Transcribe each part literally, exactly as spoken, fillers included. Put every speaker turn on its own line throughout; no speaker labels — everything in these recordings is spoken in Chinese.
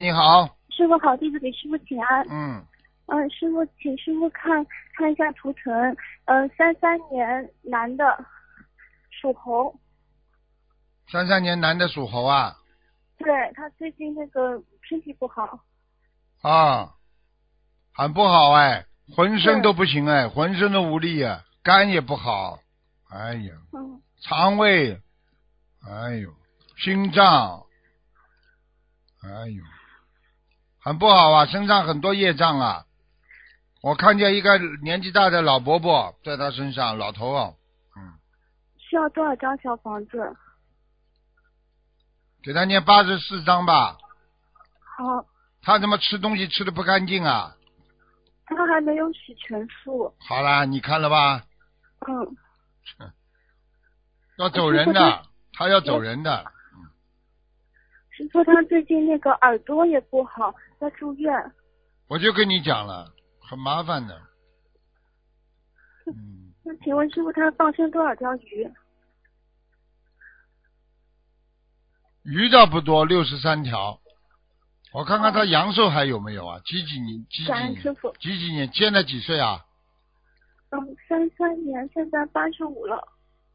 你好。
师傅好，弟子给师傅请安。
嗯。
嗯、呃，师傅，请师傅看看一下图腾。呃，三三年男的，属猴。
三三年男的属猴啊。
对，他最近那个身体不好。
啊，很不好哎，浑身都不行哎，浑身都无力啊，肝也不好，哎呀，
嗯，
肠胃，哎呦，心脏，哎呦，很不好啊，身上很多业障啊。我看见一个年纪大的老伯伯在他身上，老头啊，嗯，
需要多少张小房子？
给他念八十四章吧。
好。
他怎么吃东西吃的不干净啊？
他还没有洗全素。
好啦，你看了吧？
嗯。
要走人的，他要走人的。
是说他最近那个耳朵也不好，在住院。
我就跟你讲了，很麻烦的。嗯。
那请问师傅，他放生多少条鱼？
鱼倒不多，六十三条。我看看他阳寿还有没有啊？几几年？几几年？几几年？现在几岁啊？
嗯，三三年，现在八十五了。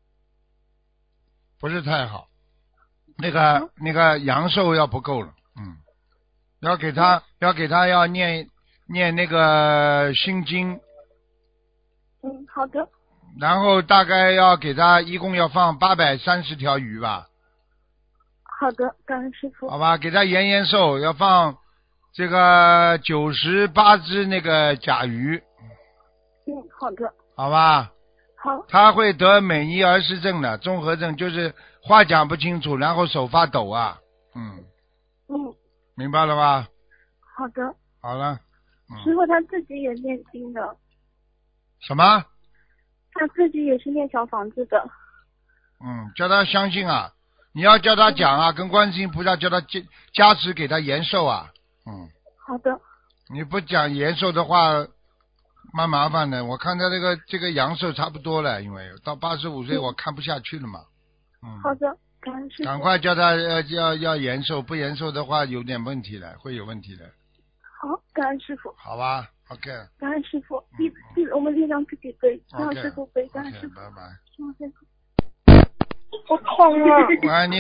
不是太好，那个、嗯、那个阳寿要不够了，嗯，要给他、嗯、要给他要念念那个心经。
嗯，好的。
然后大概要给他一共要放八百三十条鱼吧。
好的，感恩师傅。
好吧，给他延延寿，要放这个九十八只那个甲鱼。
嗯，好的。
好吧。
好。
他会得美尼尔氏症的综合症，就是话讲不清楚，然后手发抖啊。嗯。
嗯。
明白了吧？
好的。
好了。嗯、
师傅他自己也念经的。
什么？
他自己也是念小房子的。
嗯，叫他相信啊。你要叫他讲啊，嗯、跟观世音菩萨叫他加加持给他延寿啊。嗯。
好的。
你不讲延寿的话，蛮麻烦的。我看他这个这个阳寿差不多了，因为到八十五岁我看不下去了嘛。嗯。
好的，感恩师父。
赶快叫他要要要延寿，不延寿的话有点问题的，会有问题的。
好，感恩师父。
好吧 ，OK。
感恩师父，弟弟我们力量自己背，让师父背，感恩师父。
拜拜。
我痛啊！
喂，你。